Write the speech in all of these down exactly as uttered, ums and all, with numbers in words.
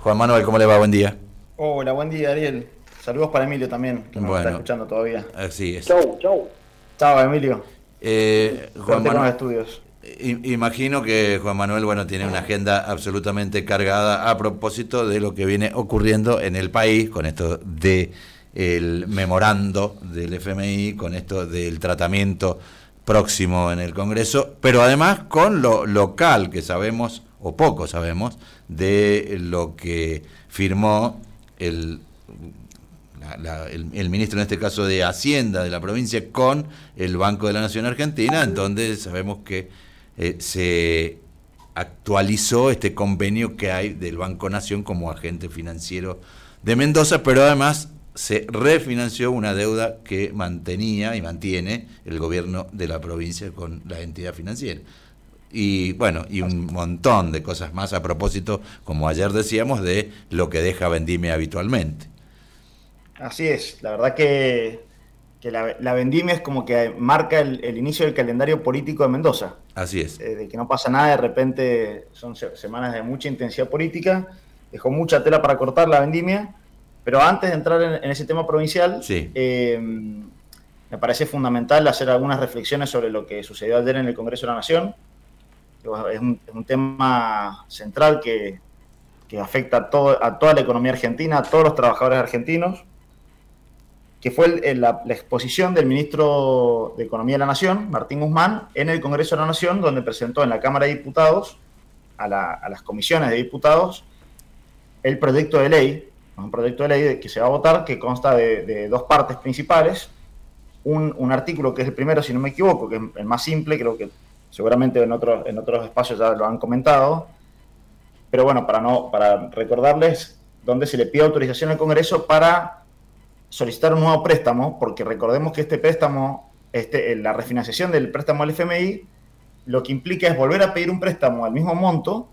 Juan Manuel, ¿cómo le va? Buen día. Hola, buen día, Ariel. Saludos para Emilio también, que nos está Bueno, escuchando todavía. así es. Chau, chau. Chao, Emilio. Eh, Juan Suerte con los Manuel, estudios. imagino que Juan Manuel, bueno, tiene una agenda absolutamente cargada a propósito de lo que viene ocurriendo en el país con esto de el memorando del F M I, con esto del tratamiento próximo en el Congreso, pero además con lo local que sabemos, o poco sabemos, de lo que firmó el La, la, el, el ministro, en este caso de Hacienda de la provincia, con el Banco de la Nación Argentina, en donde sabemos que eh, se actualizó este convenio que hay del Banco Nación como agente financiero de Mendoza, pero además se refinanció una deuda que mantenía y mantiene el gobierno de la provincia con la entidad financiera. Y bueno, y un montón de cosas más a propósito, como ayer decíamos, de lo que deja Vendimia habitualmente. Así es, la verdad que, que la, la vendimia es como que marca el, el inicio del calendario político de Mendoza. Así es. Eh, de que no pasa nada, de repente son se, semanas de mucha intensidad política, dejó mucha tela para cortar la vendimia, pero antes de entrar en, en ese tema provincial, Sí. eh, me parece fundamental hacer algunas reflexiones sobre lo que sucedió ayer en el Congreso de la Nación. Es un, es un tema central que, que afecta a, todo, a toda la economía argentina, a todos los trabajadores argentinos, que fue el, el, la, la exposición del ministro de Economía de la Nación, Martín Guzmán, en el Congreso de la Nación, donde presentó en la Cámara de Diputados, a, la, a las comisiones de diputados, el proyecto de ley, un proyecto de ley que se va a votar, que consta de, de dos partes principales, un, un artículo que es el primero, si no me equivoco, que es el más simple, creo que seguramente en, otro, en otros espacios ya lo han comentado, pero bueno, para, no, para recordarles, donde se le pide autorización al Congreso para solicitar un nuevo préstamo, porque recordemos que este préstamo, este, la refinanciación del préstamo al F M I, lo que implica es volver a pedir un préstamo al mismo monto,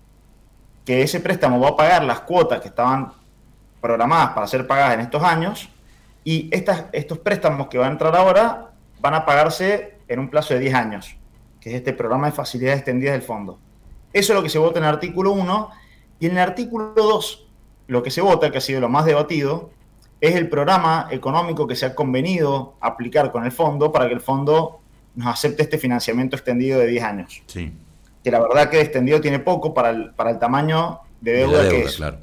que ese préstamo va a pagar las cuotas que estaban programadas para ser pagadas en estos años, y estas, estos préstamos que van a entrar ahora van a pagarse en un plazo de diez años, que es este programa de facilidades extendidas del fondo. Eso es lo que se vota en el artículo uno, y en el artículo dos, lo que se vota, que ha sido lo más debatido, es el programa económico que se ha convenido aplicar con el fondo para que el fondo nos acepte este financiamiento extendido de diez años. Sí. Que la verdad que extendido tiene poco para el, para el tamaño de deuda, de la deuda que es. Claro.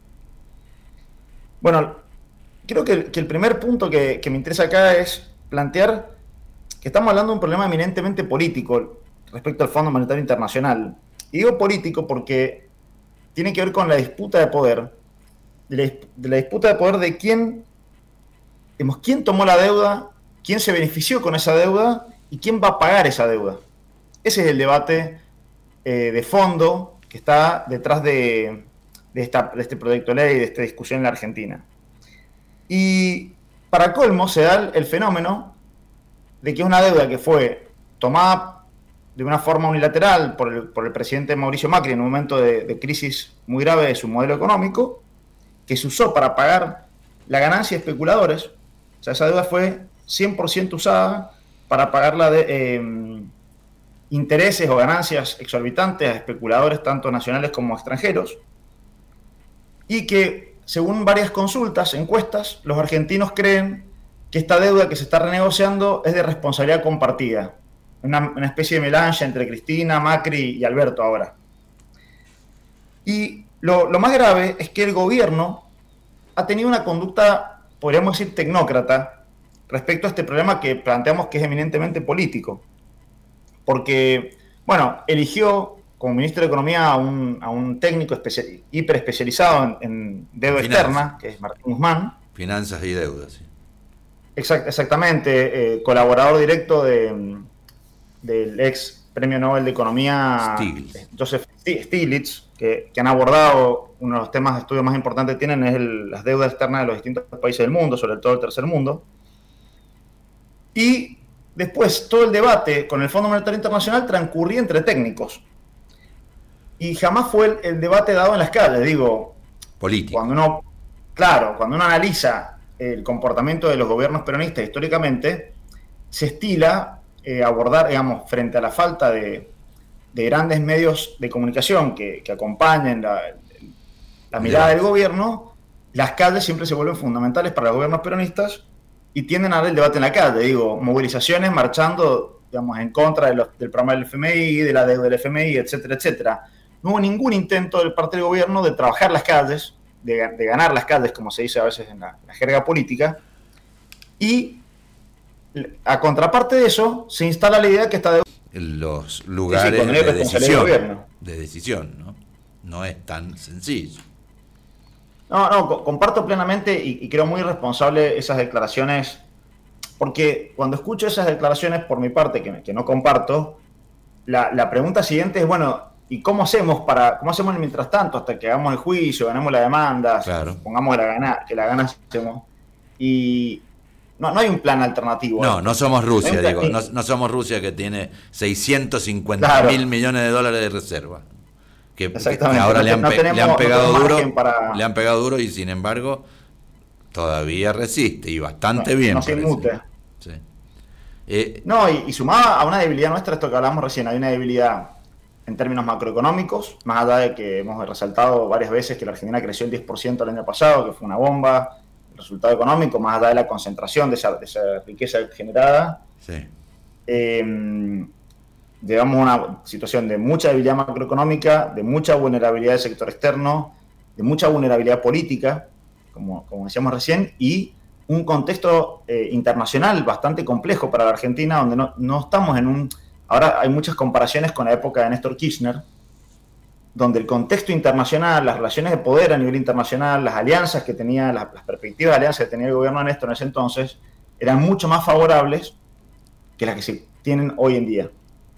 Bueno, creo que, que el primer punto que, que me interesa acá es plantear que estamos hablando de un problema eminentemente político respecto al Fondo Monetario Internacional. Y digo político porque tiene que ver con la disputa de poder, de la, de la disputa de poder de quién, digamos, quién tomó la deuda, quién se benefició con esa deuda y quién va a pagar esa deuda. Ese es el debate eh, de fondo que está detrás de, de, esta, de este proyecto de ley, de esta discusión en la Argentina. Y para colmo se da el fenómeno de que es una deuda que fue tomada de una forma unilateral por el, por el presidente Mauricio Macri en un momento de, de crisis muy grave de su modelo económico, que se usó para pagar la ganancia de especuladores. O sea, esa deuda fue cien por ciento usada para pagar la de, eh, intereses o ganancias exorbitantes a especuladores tanto nacionales como extranjeros, y que, según varias consultas, encuestas, los argentinos creen que esta deuda que se está renegociando es de responsabilidad compartida, una, una especie de melange entre Cristina, Macri y Alberto ahora. Y Lo, lo más grave es que el gobierno ha tenido una conducta, podríamos decir, tecnócrata respecto a este problema que planteamos que es eminentemente político. Porque, bueno, eligió como ministro de Economía a un, a un técnico especial, hiper especializado en, en deuda Finanzas. externa, que es Martín Guzmán. Finanzas y deudas, sí. Exact, exactamente, eh, colaborador directo de, del ex premio Nobel de Economía Stiglitz. Joseph Stiglitz, que, que han abordado uno de los temas de estudio más importantes que tienen es el, las deudas externas de los distintos países del mundo, sobre todo el tercer mundo. Y después todo el debate con el Fondo Monetario Internacional transcurría entre técnicos. Y jamás fue el, el debate dado en las calles, digo. Político. Cuando uno, claro, cuando uno analiza el comportamiento de los gobiernos peronistas históricamente, se estila eh, abordar, digamos, frente a la falta de, de grandes medios de comunicación que, que acompañen la, la mirada del gobierno, las calles siempre se vuelven fundamentales para los gobiernos peronistas y tienden a dar el debate en la calle. Digo, movilizaciones marchando, digamos, en contra de los, del programa del F M I, de la deuda del F M I, etcétera, etcétera. No hubo ningún intento del parte del gobierno de trabajar las calles, de, de ganar las calles, como se dice a veces en la, la jerga política, y a contraparte de eso se instala la idea que esta deuda... Los lugares sí, sí, de decisión, de decisión, ¿no? No es tan sencillo. No, no, comparto plenamente y, y creo muy irresponsable esas declaraciones, porque cuando escucho esas declaraciones por mi parte, que, que no comparto, la, la pregunta siguiente es, bueno, ¿y cómo hacemos para cómo hacemos mientras tanto hasta que hagamos el juicio, ganemos la demanda, claro, pongamos la gana, que la ganásemos? Y no, no hay un plan alternativo. No, ¿eh? no somos Rusia, no digo, no, no somos Rusia que tiene seiscientos cincuenta claro. mil millones de dólares de reserva. Que, que ahora no le, han, no pe tenemos, le han pegado no duro, para... le han pegado duro y sin embargo todavía resiste y bastante no, bien. No se inmute. Sí. Eh, no, y, y sumada a una debilidad nuestra, esto que hablamos recién, hay una debilidad en términos macroeconómicos, más allá de que hemos resaltado varias veces que la Argentina creció el diez por ciento el año pasado, que fue una bomba, el resultado económico, más allá de la concentración de esa, de esa riqueza generada. Sí. Eh, Llevamos una situación de mucha debilidad macroeconómica, de mucha vulnerabilidad del sector externo, de mucha vulnerabilidad política, como, como decíamos recién, y un contexto eh, internacional bastante complejo para la Argentina, donde no, no estamos en un... Ahora hay muchas comparaciones con la época de Néstor Kirchner, donde el contexto internacional, las relaciones de poder a nivel internacional, las alianzas que tenía, las, las perspectivas de alianza que tenía el gobierno de Néstor en ese entonces, eran mucho más favorables que las que se tienen hoy en día.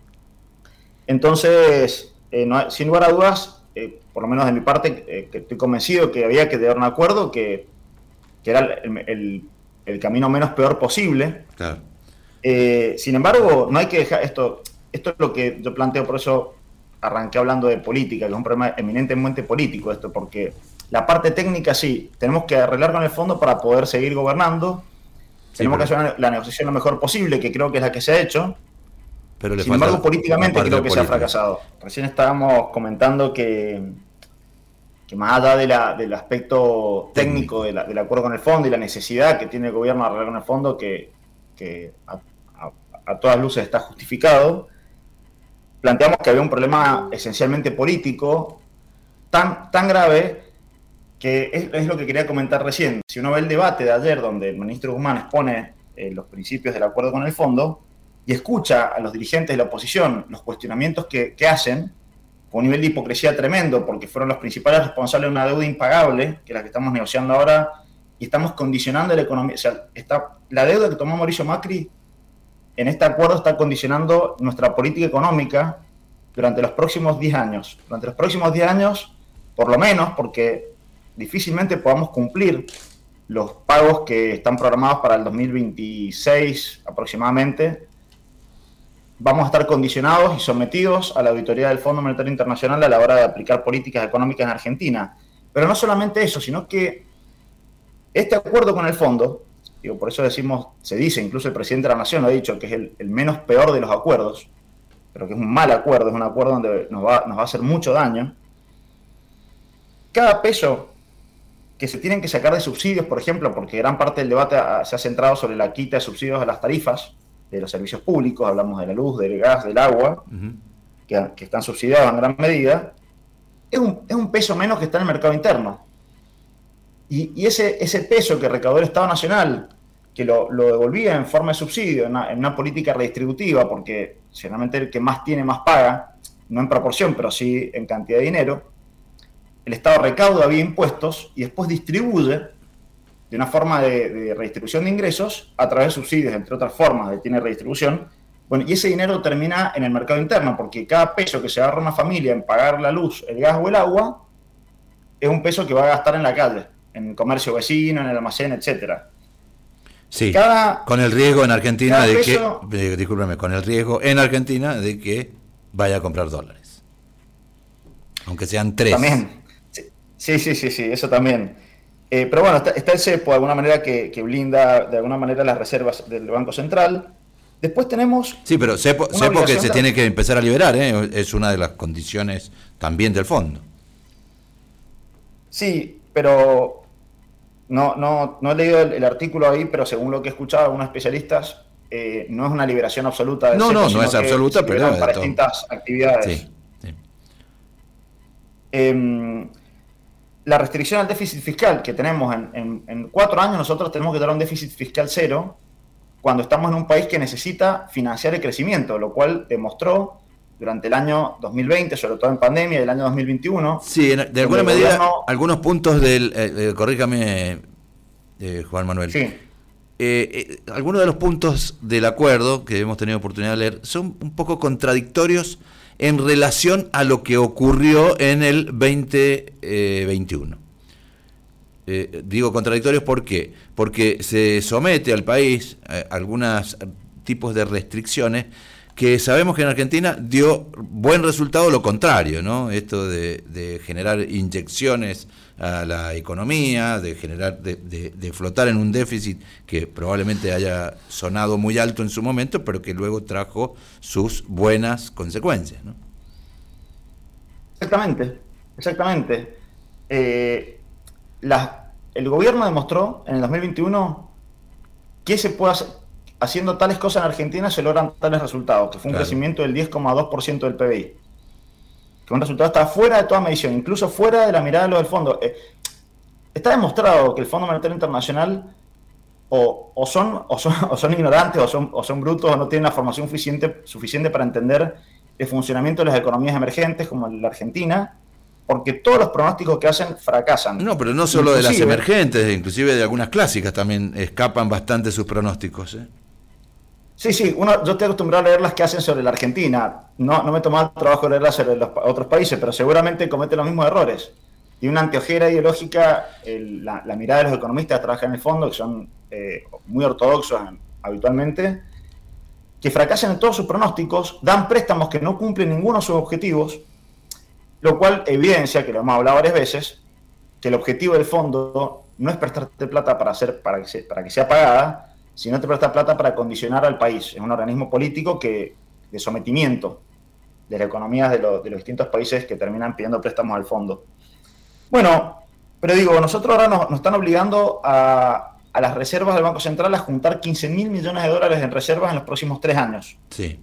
Entonces, eh, no, sin lugar a dudas, eh, por lo menos de mi parte, eh, que estoy convencido que había que llegar a un acuerdo que, que era el, el, el camino menos peor posible. Claro. Eh, sin embargo, no hay que dejar esto, esto es lo que yo planteo, por eso arranqué hablando de política, que es un problema eminentemente político esto, porque la parte técnica sí, tenemos que arreglar con el fondo para poder seguir gobernando, sí, tenemos pero... que hacer la negociación lo mejor posible, que creo que es la que se ha hecho. Pero le Sin embargo, políticamente creo que política. se ha fracasado. Recién estábamos comentando que, que más allá de la, del aspecto técnico de la, del acuerdo con el fondo y la necesidad que tiene el gobierno de arreglar con el fondo, que, que a, a, a todas luces está justificado, planteamos que había un problema esencialmente político tan, tan grave que es, es lo que quería comentar recién. Si uno ve el debate de ayer donde el ministro Guzmán expone eh, los principios del acuerdo con el fondo, y escucha a los dirigentes de la oposición los cuestionamientos que, que hacen, con un nivel de hipocresía tremendo, porque fueron los principales responsables de una deuda impagable, que es la que estamos negociando ahora, y estamos condicionando la economía. O sea, está, la deuda que tomó Mauricio Macri en este acuerdo está condicionando nuestra política económica durante los próximos diez años. Durante los próximos diez años, por lo menos, porque difícilmente podamos cumplir los pagos que están programados para el dos mil veintiséis aproximadamente, vamos a estar condicionados y sometidos a la auditoría del Fondo Monetario Internacional a la hora de aplicar políticas económicas en Argentina. Pero no solamente eso, sino que este acuerdo con el fondo, digo, por eso decimos, se dice, incluso el presidente de la Nación lo ha dicho, que es el, el menos peor de los acuerdos, pero que es un mal acuerdo, es un acuerdo donde nos va, nos va a hacer mucho daño. Cada peso que se tienen que sacar de subsidios, por ejemplo, porque gran parte del debate se ha centrado sobre la quita de subsidios a las tarifas de los servicios públicos, hablamos de la luz, del gas, del agua, uh-huh. que, que están subsidiados en gran medida, es un, es un peso menos que está en el mercado interno. Y, y ese, ese peso que recaudó el Estado Nacional, que lo, lo devolvía en forma de subsidio, en una, en una política redistributiva, porque generalmente el que más tiene más paga, no en proporción, pero sí en cantidad de dinero, el Estado recauda vía impuestos y después distribuye de una forma de, de redistribución de ingresos a través de subsidios, entre otras formas de tiene redistribución. Bueno, y ese dinero termina en el mercado interno, porque cada peso que se agarra una familia en pagar la luz, el gas o el agua, es un peso que va a gastar en la calle, en el comercio vecino, en el almacén, etcétera. Sí, cada, con el riesgo en Argentina de peso, que, eh, discúlpeme, con el riesgo en Argentina de que vaya a comprar dólares. Aunque sean tres. También, sí, sí, sí, sí, eso también. Eh, pero bueno, está, está el cepo de alguna manera que, que blinda de alguna manera las reservas del Banco Central. Después tenemos... Sí, pero cepo, cepo que se tiene que empezar a liberar, ¿eh? Es una de las condiciones también del fondo. Sí, pero no, no, no he leído el, el artículo ahí, pero según lo que he escuchado de algunos especialistas, eh, no es una liberación absoluta del No, cepo, no, no sino es que absoluta, se pero liberan de para todo. distintas actividades. Sí, sí. Eh, la restricción al déficit fiscal que tenemos en, en, en cuatro años, nosotros tenemos que dar un déficit fiscal cero cuando estamos en un país que necesita financiar el crecimiento, lo cual demostró durante el año dos mil veinte, sobre todo en pandemia, y el año dos mil veintiuno. Sí, en- de alguna donde el medida, gobierno... algunos puntos del, eh, eh, corríjame, eh, Juan Manuel, Sí, eh, eh, algunos de los puntos del acuerdo que hemos tenido oportunidad de leer son un poco contradictorios en relación a lo que ocurrió en el veinte veintiuno. Eh, digo contradictorios ¿por qué? Porque se somete al país a algunos tipos de restricciones que sabemos que en Argentina dio buen resultado lo contrario, ¿no? Esto de, de generar inyecciones a la economía, de generar, de, de, de flotar en un déficit que probablemente haya sonado muy alto en su momento, pero que luego trajo sus buenas consecuencias, ¿no? exactamente, exactamente. Eh, la, el gobierno demostró en el dos mil veintiuno que se puede hacer, haciendo tales cosas en Argentina se logran tales resultados, que fue un Claro. crecimiento del diez coma dos por ciento del P B I. Que un resultado está fuera de toda medición, incluso fuera de la mirada de lo del fondo. Eh, está demostrado que el Fondo Monetario Internacional o, o, son, o, son, o son ignorantes o son, o son brutos o no tienen la formación suficiente, suficiente para entender el funcionamiento de las economías emergentes como la Argentina, porque todos los pronósticos que hacen fracasan. No, pero no solo de las Inclusive, emergentes, inclusive de algunas clásicas también escapan bastante sus pronósticos, ¿eh? Sí, sí, uno, yo estoy acostumbrado a leer las que hacen sobre la Argentina. No, no me he tomado el trabajo de leerlas sobre los otros países, pero seguramente cometen los mismos errores. Y una anteojera ideológica, el, la, la mirada de los economistas que trabajan en el fondo, que son eh, muy ortodoxos habitualmente, que fracasan en todos sus pronósticos, dan préstamos que no cumplen ninguno de sus objetivos, lo cual evidencia, que lo hemos hablado varias veces, que el objetivo del fondo no es prestarte plata para, hacer, para, que, se, para que sea pagada, sino te presta plata para condicionar al país. Es un organismo político que, de sometimiento de las economías de, lo, de los distintos países que terminan pidiendo préstamos al fondo. Bueno, pero digo, nosotros ahora nos, nos están obligando a, a las reservas del Banco Central a juntar quince mil millones de dólares en reservas en los próximos tres años. Sí.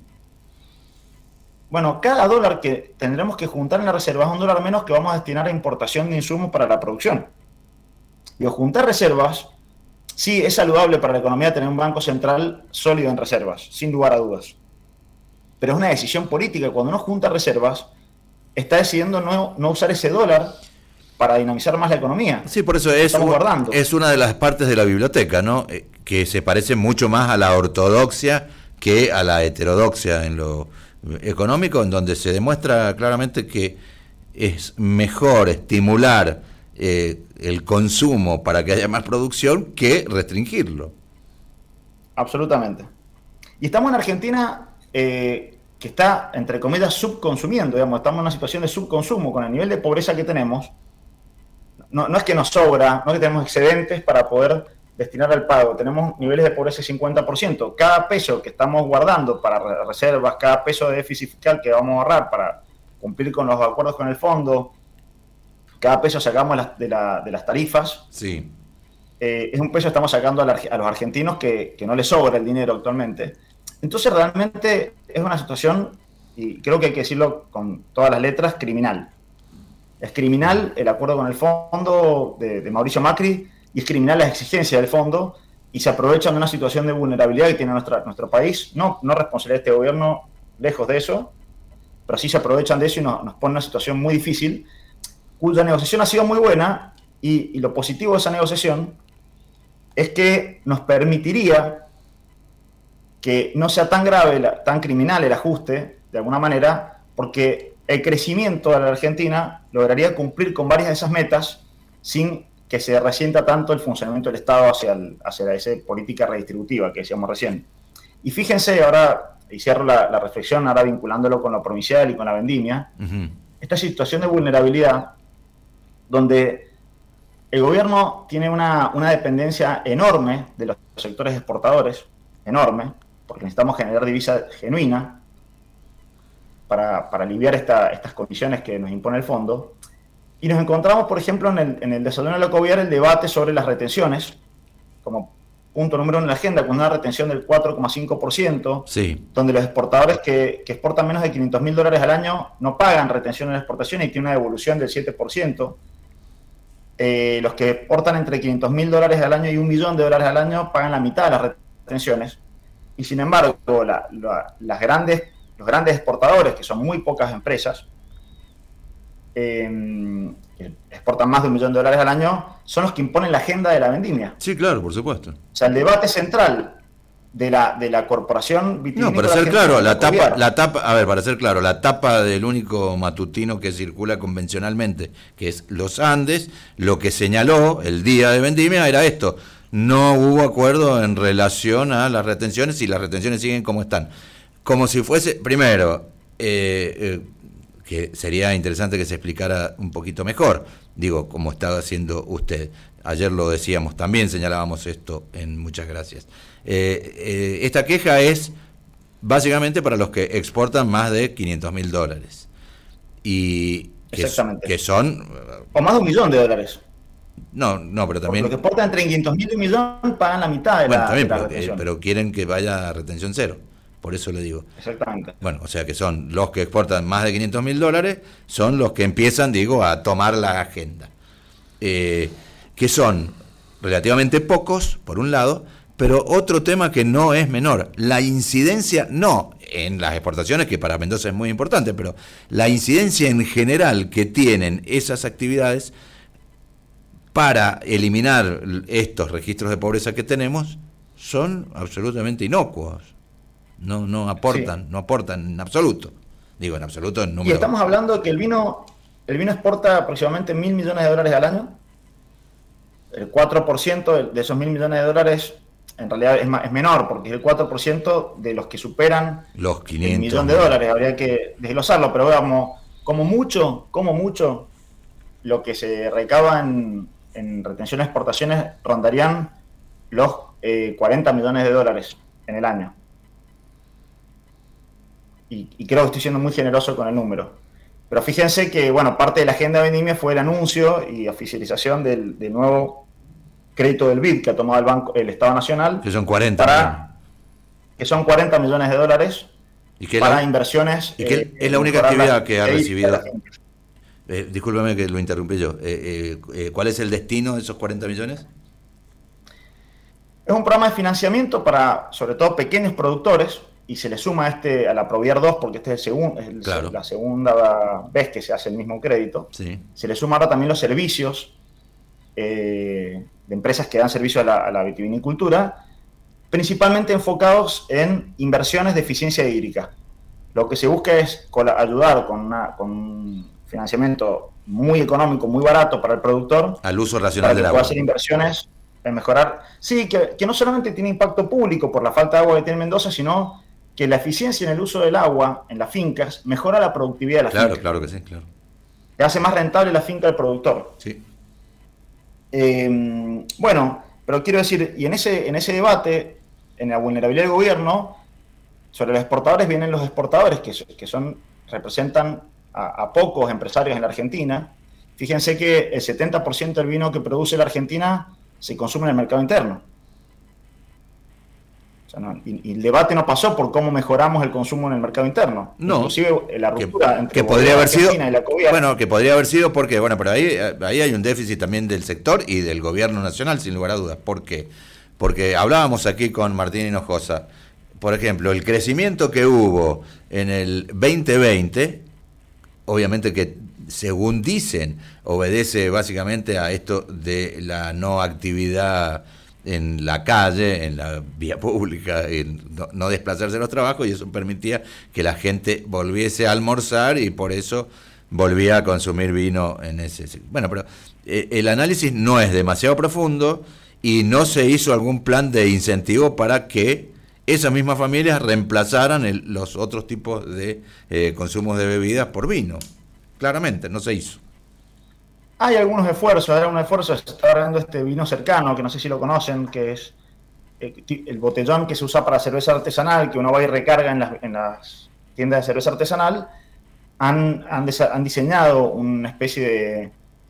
Bueno, cada dólar que tendremos que juntar en la reserva es un dólar menos que vamos a destinar a importación de insumos para la producción. Digo, juntar reservas, sí, es saludable para la economía tener un banco central sólido en reservas, sin lugar a dudas. Pero es una decisión política. Cuando uno junta reservas, está decidiendo no, no usar ese dólar para dinamizar más la economía. Sí, por eso es, Estamos un, guardando. es una de las partes de la biblioteca, ¿no? Eh, que se parece mucho más a la ortodoxia que a la heterodoxia en lo económico, en donde se demuestra claramente que es mejor estimular eh, el consumo para que haya más producción que restringirlo. Absolutamente. Y estamos en Argentina, eh, que está, entre comillas, subconsumiendo, digamos, estamos en una situación de subconsumo con el nivel de pobreza que tenemos. No, no es que nos sobra, no es que tenemos excedentes para poder destinar al pago, tenemos niveles de pobreza de cincuenta por ciento. Cada peso que estamos guardando para reservas, cada peso de déficit fiscal que vamos a ahorrar para cumplir con los acuerdos con el fondo, cada peso sacamos de, la, de las tarifas, sí. eh, es un peso que estamos sacando a, la, a los argentinos que, que no les sobra el dinero actualmente. Entonces realmente es una situación, y creo que hay que decirlo con todas las letras, criminal. Es criminal el acuerdo con el fondo de, de Mauricio Macri, y es criminal las exigencias del fondo, y se aprovechan de una situación de vulnerabilidad que tiene nuestra, nuestro país, no, no responsabilidad de este gobierno, lejos de eso, pero sí se aprovechan de eso y nos, nos ponen en una situación muy difícil, cuya negociación ha sido muy buena, y, y lo positivo de esa negociación es que nos permitiría que no sea tan grave, tan criminal el ajuste, de alguna manera, porque el crecimiento de la Argentina lograría cumplir con varias de esas metas sin que se resienta tanto el funcionamiento del Estado hacia, el, hacia esa política redistributiva que decíamos recién. Y fíjense, ahora, y cierro la, la reflexión, ahora vinculándolo con lo provincial y con la vendimia, uh-huh. Esta situación de vulnerabilidad, donde el gobierno tiene una, una dependencia enorme de los sectores exportadores, enorme, porque necesitamos generar divisa genuina para, para aliviar esta, estas condiciones que nos impone el fondo, Y nos encontramos, por ejemplo, en el, en el desayuno de la Coviar el debate sobre las retenciones, como punto número uno en la agenda, con una retención del cuatro coma cinco por ciento, sí. donde los exportadores que, que exportan menos de quinientos mil dólares al año no pagan retención en la exportación y tiene una devolución del siete por ciento. Eh, los que exportan entre quinientos mil dólares al año y un millón de dólares al año pagan la mitad de las retenciones. Y sin embargo, la, la, las grandes, los grandes exportadores, que son muy pocas empresas, eh, que exportan más de un millón de dólares al año, son los que imponen la agenda de la vendimia. Sí, claro, por supuesto. O sea, el debate central de la, de la corporación vitivinícola. No, para ser claro, la tapa, la tapa, a ver, para ser claro, la tapa del único matutino que circula convencionalmente, que es Los Andes, lo que señaló el día de vendimia era esto: no hubo acuerdo en relación a las retenciones y las retenciones siguen como están. Como si fuese, primero, eh, eh, que sería interesante que se explicara un poquito mejor, digo, como estaba haciendo usted. Ayer lo decíamos, también señalábamos esto en Muchas Gracias. Eh, eh, esta queja es básicamente para los que exportan más de quinientos mil dólares. Y que, exactamente. Que son... O más de un millón de dólares. No, no, pero también... Porque los que exportan entre quinientos mil y un millón pagan la mitad de bueno, la, también, de la pero, retención. Eh, pero quieren que vaya a retención cero. Por eso le digo. Exactamente. Bueno, o sea que son los que exportan más de quinientos mil dólares, son los que empiezan, digo, a tomar la agenda. Eh, que son relativamente pocos, por un lado, pero otro tema que no es menor, la incidencia, no en las exportaciones, que para Mendoza es muy importante, pero la incidencia en general que tienen esas actividades para eliminar estos registros de pobreza que tenemos son absolutamente inocuos. No, no aportan, sí. no aportan en absoluto. Digo, en absoluto en número. Y estamos hablando de que el vino, el vino exporta aproximadamente mil millones de dólares al año. El cuatro por ciento de esos mil millones de dólares en realidad es, más, es menor, porque es el cuatro por ciento de los que superan los quinientos el millón de dólares. Habría que desglosarlo, pero veamos, como mucho, como mucho, lo que se recaba en, en retención de exportaciones rondarían los eh, cuarenta millones de dólares en el año. Y, y creo que estoy siendo muy generoso con el número. Pero fíjense que, bueno, parte de la agenda de vendimia fue el anuncio y oficialización del, del nuevo crédito del B I D que ha tomado el banco, el Estado Nacional. Que son cuarenta para, que son cuarenta millones de dólares ¿Y que para la, inversiones. Y que eh, es la única actividad que ha recibido. Eh, discúlpeme que lo interrumpí yo. Eh, eh, ¿Cuál es el destino de esos cuarenta millones? Es un programa de financiamiento para, sobre todo, pequeños productores. Y se le suma a, este, a la Proviar dos, porque este es, el segun, es el, claro. la segunda vez que se hace el mismo crédito. Sí. Se le suma ahora también los servicios eh, de empresas que dan servicio a la, a la vitivinicultura, principalmente enfocados en inversiones de eficiencia hídrica. Lo que se busca es ayudar con, una, con un financiamiento muy económico, muy barato para el productor. Al uso racional del agua. Para que pueda hacer inversiones en mejorar. Sí, que, que no solamente tiene impacto público por la falta de agua que tiene Mendoza, sino que la eficiencia en el uso del agua en las fincas mejora la productividad de la claro, finca. Claro, claro que sí, claro. Que hace más rentable la finca del productor. Sí. Eh, bueno, pero quiero decir, y en ese, en ese debate, en la vulnerabilidad del gobierno, sobre los exportadores vienen los exportadores, que, que son, representan a, a pocos empresarios en la Argentina. Fíjense que el setenta por ciento del vino que produce la Argentina se consume en el mercado interno. O sea, no, y, y el debate no pasó por cómo mejoramos el consumo en el mercado interno. No. Inclusive la ruptura que, entre que podría haber sido, y la Coviar. Bueno, que podría haber sido porque, bueno, pero ahí, ahí hay un déficit también del sector y del gobierno nacional, sin lugar a dudas. ¿Por qué? Porque hablábamos aquí con Martín Hinojosa, por ejemplo, el crecimiento que hubo en el veinte veinte, obviamente que, según dicen, obedece básicamente a esto de la no actividad en la calle, en la vía pública, en no, no desplazarse a los trabajos, y eso permitía que la gente volviese a almorzar y por eso volvía a consumir vino en ese... Bueno, pero eh, el análisis no es demasiado profundo y no se hizo algún plan de incentivo para que esas mismas familias reemplazaran el, los otros tipos de eh, consumos de bebidas por vino. Claramente, no se hizo. Hay algunos esfuerzos, hay algunos esfuerzos, se está dando este vino cercano, que no sé si lo conocen, que es el botellón que se usa para cerveza artesanal, que uno va y recarga en las, en las tiendas de cerveza artesanal. Han, han, desa, han diseñado una especie de,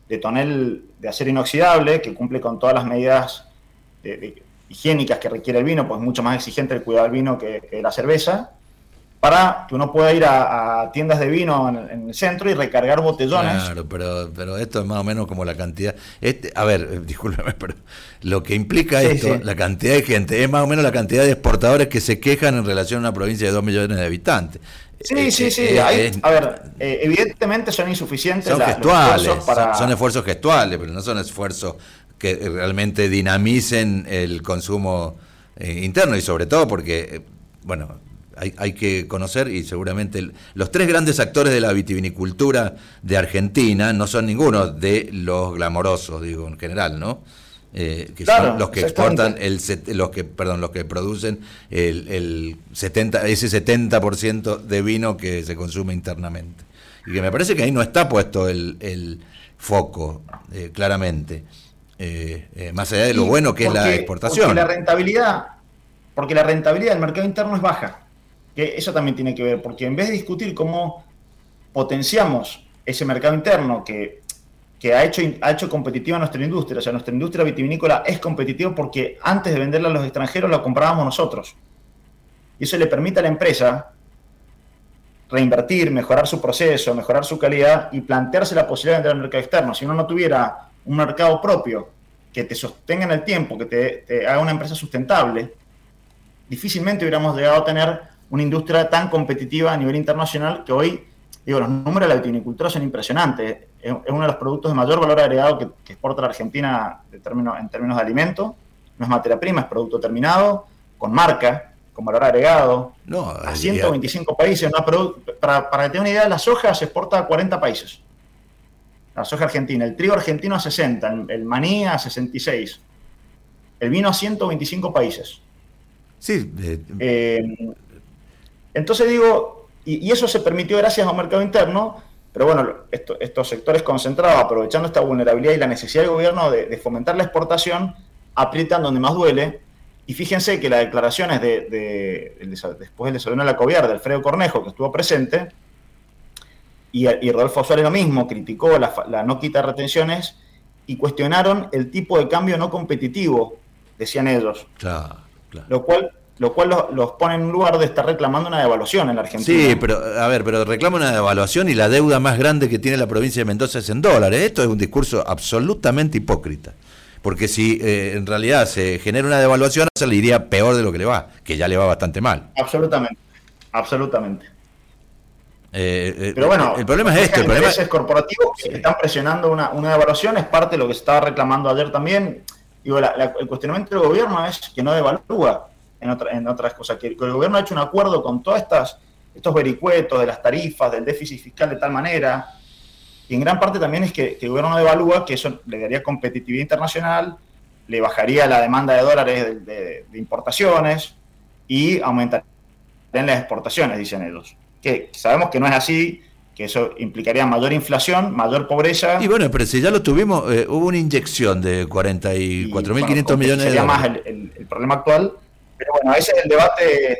de tonel de acero inoxidable, que cumple con todas las medidas de, de, higiénicas que requiere el vino, pues es mucho más exigente el cuidado del vino que, que la cerveza, para que uno pueda ir a, a tiendas de vino en, en el centro y recargar botellones. Claro, pero, pero esto es más o menos como la cantidad. Este, a ver, discúlpeme, pero lo que implica sí, esto, sí. la cantidad de gente, es más o menos la cantidad de exportadores que se quejan en relación a una provincia de dos millones de habitantes. Sí, eh, sí, sí. Eh, Hay, eh, a ver, eh, evidentemente son insuficientes. Son la, gestuales, los para... son, son esfuerzos gestuales, pero no son esfuerzos que realmente dinamicen el consumo eh, interno, y sobre todo porque, eh, bueno, hay, hay que conocer, y seguramente el, los tres grandes actores de la vitivinicultura de Argentina no son ninguno de los glamorosos, digo, en general, ¿no? Eh, que claro, son los que exportan el los que perdón los que producen el, el setenta ese setenta por ciento de vino que se consume internamente, y que me parece que ahí no está puesto el, el foco eh, claramente eh, eh, más allá de lo bueno que porque, es la exportación, porque la rentabilidad porque la rentabilidad del mercado interno es baja, que eso también tiene que ver, porque en vez de discutir cómo potenciamos ese mercado interno que que ha hecho, ha hecho competitiva nuestra industria. O sea, nuestra industria vitivinícola es competitiva porque antes de venderla a los extranjeros la comprábamos nosotros. Y eso le permite a la empresa reinvertir, mejorar su proceso, mejorar su calidad y plantearse la posibilidad de vender al mercado externo. Si uno no tuviera un mercado propio que te sostenga en el tiempo, que te, te haga una empresa sustentable, difícilmente hubiéramos llegado a tener una industria tan competitiva a nivel internacional que hoy, digo, los números de la vitivinicultura son impresionantes. Es uno de los productos de mayor valor agregado que, que exporta la Argentina de término, en términos de alimento. No es materia prima, es producto terminado, con marca, con valor agregado, no, a ciento veinticinco ya. países. Una produ- para, para que tengan una idea, la soja se exporta a cuarenta países. La soja argentina, el trigo argentino a sesenta, el, el maní a sesenta y seis, el vino a ciento veinticinco países. Sí. Eh, eh, entonces digo, y, y eso se permitió gracias a un mercado interno. Pero bueno, esto, estos sectores concentrados, aprovechando esta vulnerabilidad y la necesidad del gobierno de, de fomentar la exportación, aprietan donde más duele. Y fíjense que las declaraciones de, de, de después del desayuno de la Coviar, de Alfredo Cornejo, que estuvo presente, y, y Rodolfo Suárez lo mismo, criticó la, la no quita de retenciones y cuestionaron el tipo de cambio no competitivo, decían ellos. Claro, claro. Lo cual... lo cual los, los pone en un lugar de estar reclamando una devaluación en la Argentina. Sí, pero a ver, pero reclama una devaluación y la deuda más grande que tiene la provincia de Mendoza es en dólares. Esto es un discurso absolutamente hipócrita, porque si eh, en realidad se genera una devaluación, se le iría peor de lo que le va, que ya le va bastante mal. Absolutamente, absolutamente. Eh, eh, pero bueno, el problema es esto. El problema es corporativos que sí. están presionando una, una devaluación, es parte de lo que se estaba reclamando ayer también. Digo, la, la, el cuestionamiento del gobierno es que no devalúa. En, otra, en otras cosas, que el gobierno ha hecho un acuerdo con todos estos vericuetos de las tarifas, del déficit fiscal de tal manera, y en gran parte también es que, que el gobierno no devalúa, que eso le daría competitividad internacional, le bajaría la demanda de dólares de, de, de importaciones y aumentarían las exportaciones, dicen ellos. Que sabemos que no es así, que eso implicaría mayor inflación, mayor pobreza. Y bueno, pero si ya lo tuvimos, eh, hubo una inyección de cuarenta y cuatro mil quinientos bueno, millones de dólares. dólares. Sería más el, el, el problema actual. Pero bueno, ese es el debate.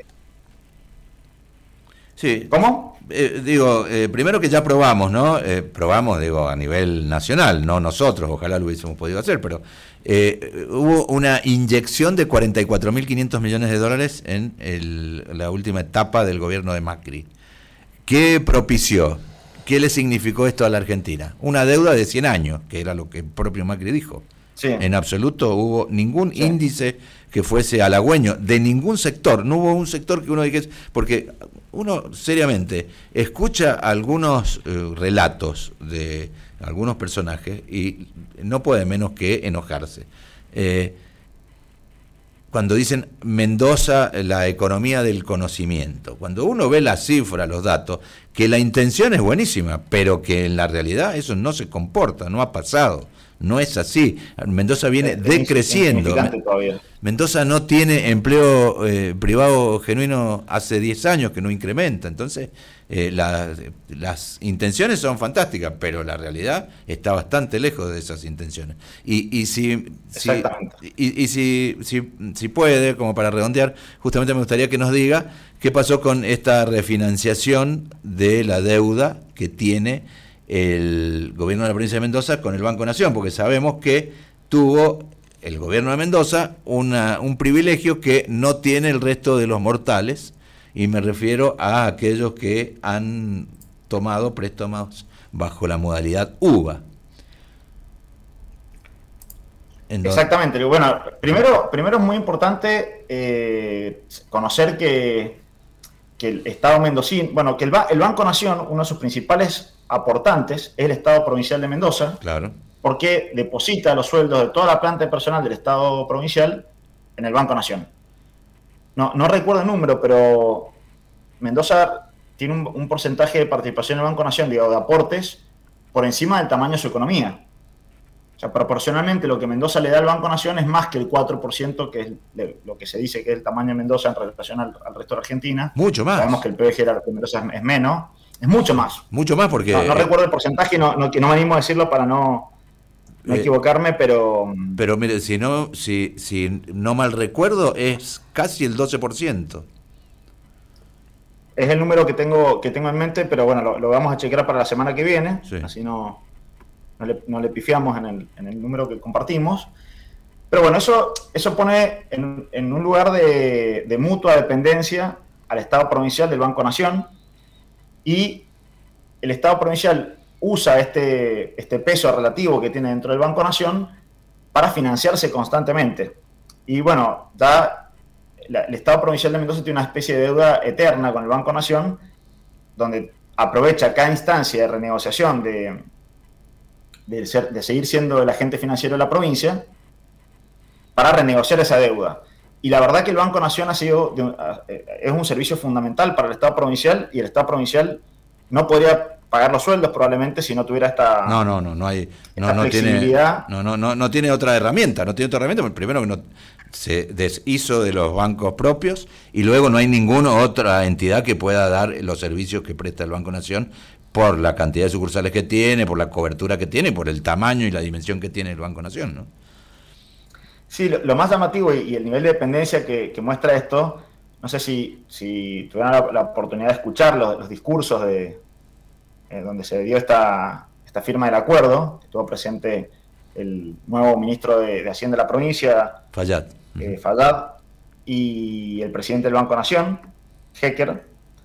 Sí. ¿Cómo? Eh, digo, eh, primero que ya probamos, ¿no? Eh, probamos, digo, a nivel nacional, no nosotros, ojalá lo hubiésemos podido hacer, pero eh, hubo una inyección de cuarenta y cuatro mil quinientos millones de dólares en el, la última etapa del gobierno de Macri. ¿Qué propició? ¿Qué le significó esto a la Argentina? Una deuda de cien años, que era lo que el propio Macri dijo. Sí. En absoluto hubo ningún sí. índice que fuese halagüeño de ningún sector. No hubo un sector que uno dijese, porque uno seriamente escucha algunos eh, relatos de algunos personajes y no puede menos que enojarse. Eh, cuando dicen Mendoza, la economía del conocimiento, cuando uno ve las cifras, los datos, que la intención es buenísima, pero que en la realidad eso no se comporta, no ha pasado. No es así. Mendoza viene es, decreciendo. Mendoza no tiene empleo eh, privado genuino hace diez años, que no incrementa. Entonces, eh, la, las intenciones son fantásticas, pero la realidad está bastante lejos de esas intenciones. Y, y si, si, y, y si, si, si puede, como para redondear, justamente me gustaría que nos diga qué pasó con esta refinanciación de la deuda que tiene el gobierno de la provincia de Mendoza con el Banco Nación, porque sabemos que tuvo el gobierno de Mendoza una, un privilegio que no tiene el resto de los mortales, y me refiero a aquellos que han tomado préstamos bajo la modalidad U V A. Entonces, exactamente. Bueno, primero, primero es muy importante eh, conocer que, que el Estado mendocino, bueno, que el, el Banco Nación, uno de sus principales aportantes es el Estado Provincial de Mendoza, claro, porque deposita los sueldos de toda la planta de personal del Estado Provincial en el Banco Nación. No, no recuerdo el número, pero Mendoza tiene un, un porcentaje de participación en el Banco Nación, digo, de aportes, por encima del tamaño de su economía. O sea, proporcionalmente lo que Mendoza le da al Banco Nación es más que el cuatro por ciento, que es lo que se dice que es el tamaño de Mendoza en relación al, al resto de Argentina. Mucho más. Sabemos que el P B G de Mendoza es, es menos. Es mucho más. Mucho más porque... No, no recuerdo el porcentaje, no, no, no me animo a decirlo para no, no eh, equivocarme, pero... Pero mire, si no, si, si no mal recuerdo, es casi el doce por ciento. Es el número que tengo, que tengo en mente, pero bueno, lo, lo vamos a chequear para la semana que viene, sí. Así no... No le, no le pifiamos en el, en el número que compartimos. Pero bueno, eso, eso pone en, en un lugar de, de mutua dependencia al Estado Provincial del Banco Nación, y el Estado Provincial usa este, este peso relativo que tiene dentro del Banco Nación para financiarse constantemente. Y bueno, da, la, el Estado Provincial de Mendoza tiene una especie de deuda eterna con el Banco Nación, donde aprovecha cada instancia de renegociación de... De, ser, de seguir siendo el agente financiero de la provincia para renegociar esa deuda. Y la verdad que el Banco Nación ha sido de, es un servicio fundamental para el Estado provincial, y el Estado provincial no podría pagar los sueldos probablemente si no tuviera esta no no no no hay no no tiene no no no no tiene otra herramienta no tiene otra herramienta primero que no se deshizo de los bancos propios, y luego no hay ninguna otra entidad que pueda dar los servicios que presta el Banco Nación, por la cantidad de sucursales que tiene, por la cobertura que tiene, por el tamaño y la dimensión que tiene el Banco Nación, ¿no? Sí, lo, lo más llamativo y, y el nivel de dependencia que, que muestra esto, no sé si, si tuvieron la, la oportunidad de escuchar los, los discursos de eh, donde se dio esta, esta firma del acuerdo, estuvo presente el nuevo ministro de, de Hacienda de la provincia, Fayad, eh, Fayad, y el presidente del Banco Nación, Hecker,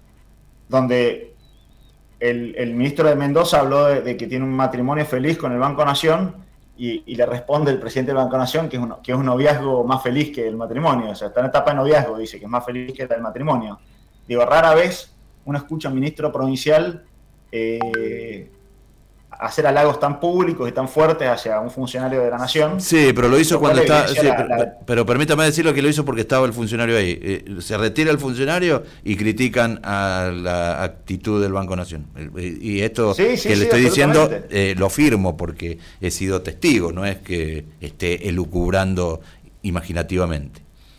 donde El, el ministro de Mendoza habló de, de que tiene un matrimonio feliz con el Banco Nación, y, y le responde el presidente del Banco Nación que es, un, que es un noviazgo más feliz que el matrimonio. O sea, está en etapa de noviazgo, dice que es más feliz que el matrimonio. Digo, rara vez uno escucha a un ministro provincial eh, hacer halagos tan públicos y tan fuertes hacia un funcionario de la Nación. Sí, pero lo hizo cuando estaba... Sí, la, pero, la... pero permítame decirlo que lo hizo porque estaba el funcionario ahí. Eh, se retira el funcionario y critican a la actitud del Banco Nación. Eh, y esto sí, sí, que sí, le estoy diciendo eh, lo firmo porque he sido testigo, no es que esté elucubrando imaginativamente.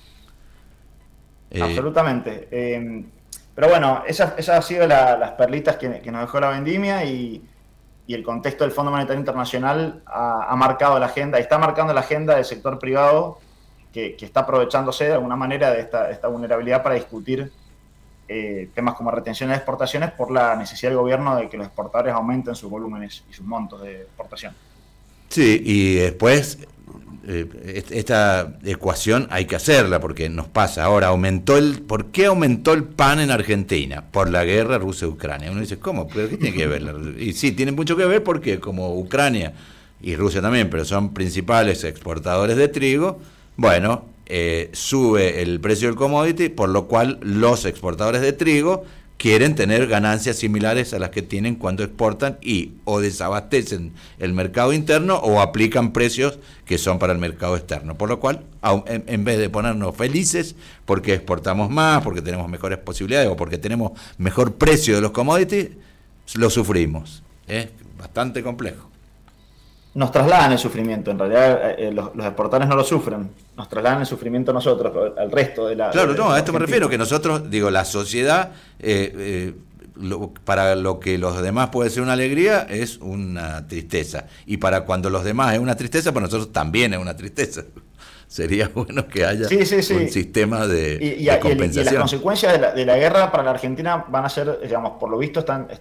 Eh, Absolutamente. Eh, pero bueno, esas, esas han sido la, las perlitas que, que nos dejó la vendimia, y... y el contexto del Fondo Monetario Internacional ha, ha marcado la agenda, está marcando la agenda del sector privado, que, que está aprovechándose de alguna manera de esta, esta vulnerabilidad para discutir eh, temas como retención de exportaciones, por la necesidad del gobierno de que los exportadores aumenten sus volúmenes y sus montos de exportación. Sí, y después eh, esta ecuación hay que hacerla, porque nos pasa ahora, aumentó el, ¿por qué aumentó el pan en Argentina? Por la guerra Rusia-Ucrania. Uno dice, ¿cómo? ¿Pero qué tiene que ver? Y sí, tiene mucho que ver porque como Ucrania y Rusia también, pero son principales exportadores de trigo, bueno, eh, sube el precio del commodity, por lo cual los exportadores de trigo quieren tener ganancias similares a las que tienen cuando exportan, y o desabastecen el mercado interno o aplican precios que son para el mercado externo, por lo cual en, en vez de ponernos felices porque exportamos más, porque tenemos mejores posibilidades o porque tenemos mejor precio de los commodities, lo sufrimos. Es bastante complejo. Nos trasladan el sufrimiento, en realidad eh, los, los exportadores no lo sufren, nos trasladan el sufrimiento a nosotros, al resto de la... Claro, de, no, de a esto me refiero, que nosotros, digo, la sociedad, eh, eh, lo, para lo que los demás puede ser una alegría, es una tristeza, y para cuando los demás es una tristeza, para nosotros también es una tristeza. Sería bueno que haya sí, sí, sí. un sistema de, y, y, de compensación. Y, y las consecuencias de la, de la guerra para la Argentina van a ser, digamos, por lo visto están...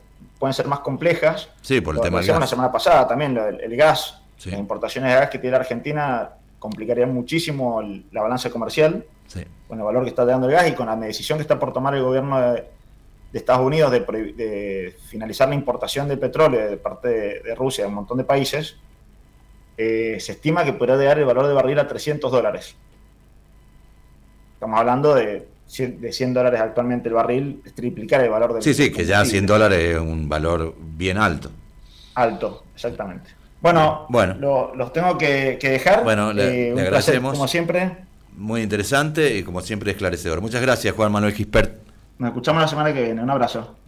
pueden ser más complejas. Sí, por el lo tema del decíamos gas. la semana pasada también, lo del- el gas, Sí. las importaciones de gas que tiene la Argentina complicaría muchísimo el- la balanza comercial, Sí. con el valor que está dando el gas y con la decisión que está por tomar el gobierno de, de Estados Unidos de, prohib- de finalizar la importación de petróleo de parte de, de Rusia, de un montón de países. Eh, se estima que podría llegar el valor de barril a trescientos dólares. Estamos hablando de cien, de cien dólares actualmente el barril, es triplicar el valor del Sí, sí, que ya combustible. cien dólares es un valor bien alto. Alto, exactamente. Bueno, Bueno. lo- los tengo que, que dejar. Bueno, le- Eh, le un placer, agradecemos. como siempre. Muy interesante y como siempre esclarecedor. Muchas gracias, Juan Manuel Gispert. Nos escuchamos la semana que viene. Un abrazo.